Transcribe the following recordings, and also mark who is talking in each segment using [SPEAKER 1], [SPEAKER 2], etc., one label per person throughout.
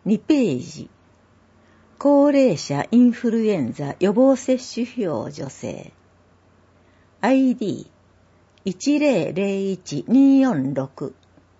[SPEAKER 1] 2ページ。高齢者インフルエンザ予防接種費用助成。ID1001-246。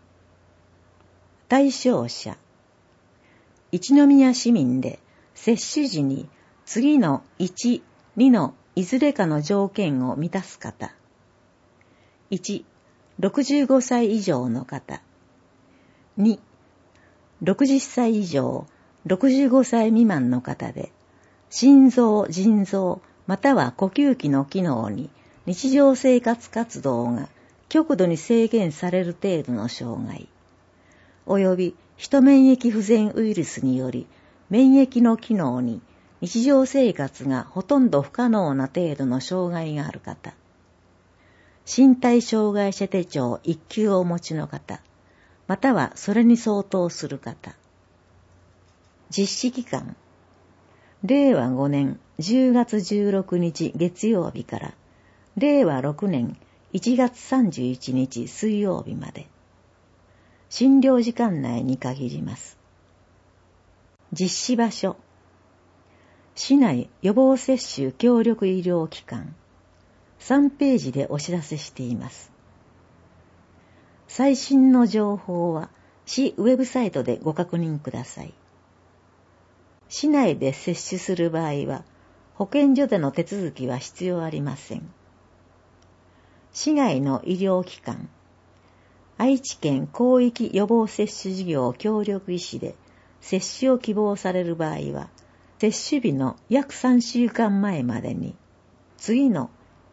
[SPEAKER 1] 対象者。一宮市民で接種時に次の1、2のいずれかの条件を満たす方。1、65歳以上の方。2、60歳以上、65歳未満の方で、心臓、腎臓、または呼吸器の機能に日常生活活動が極度に制限される程度の障害、およびヒト免疫不全ウイルスにより免疫の機能に日常生活がほとんど不可能な程度の障害がある方、身体障害者手帳1級をお持ちの方、またはそれに相当する方。実施期間、令和5年10月16日月曜日から令和6年1月31日水曜日まで。診療時間内に限ります。実施場所、市内予防接種協力医療機関、3ページでお知らせしています。最新の情報は市ウェブサイトでご確認ください。市内で接種する場合は、保健所での手続きは必要ありません。市外の医療機関、愛知県広域予防接種事業協力医師で接種を希望される場合は、接種日の約3週間前までに、次の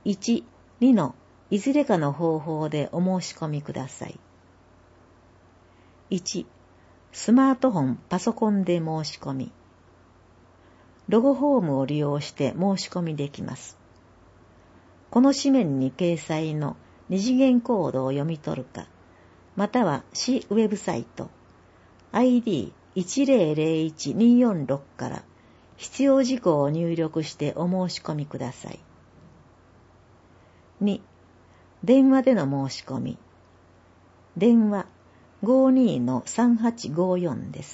[SPEAKER 1] 1、2のいずれかの方法でお申し込みください。1、スマートフォン、パソコンで申し込み。ロゴフォームを利用して申し込みできます。この紙面に掲載の二次元コードを読み取るか、または市ウェブサイト ID1001-246 から必要事項を入力してお申し込みください。2、電話での申し込み。電話 52-3854 です。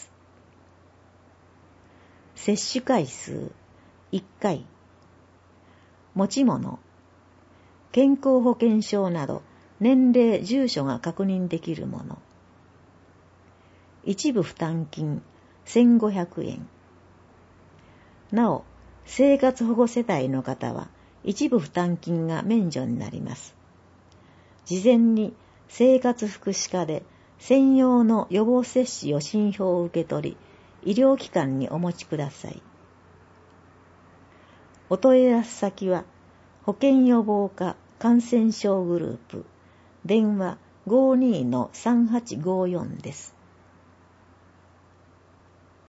[SPEAKER 1] 接種回数1回。持ち物、健康保険証など年齢、住所が確認できるもの。一部負担金1500円。なお、生活保護世帯の方は一部負担金が免除になります。事前に生活福祉課で専用の予防接種予診票を受け取り、医療機関にお持ちください。お問い合わせ先は、保健予防課感染症グループ、電話 52-3854 です。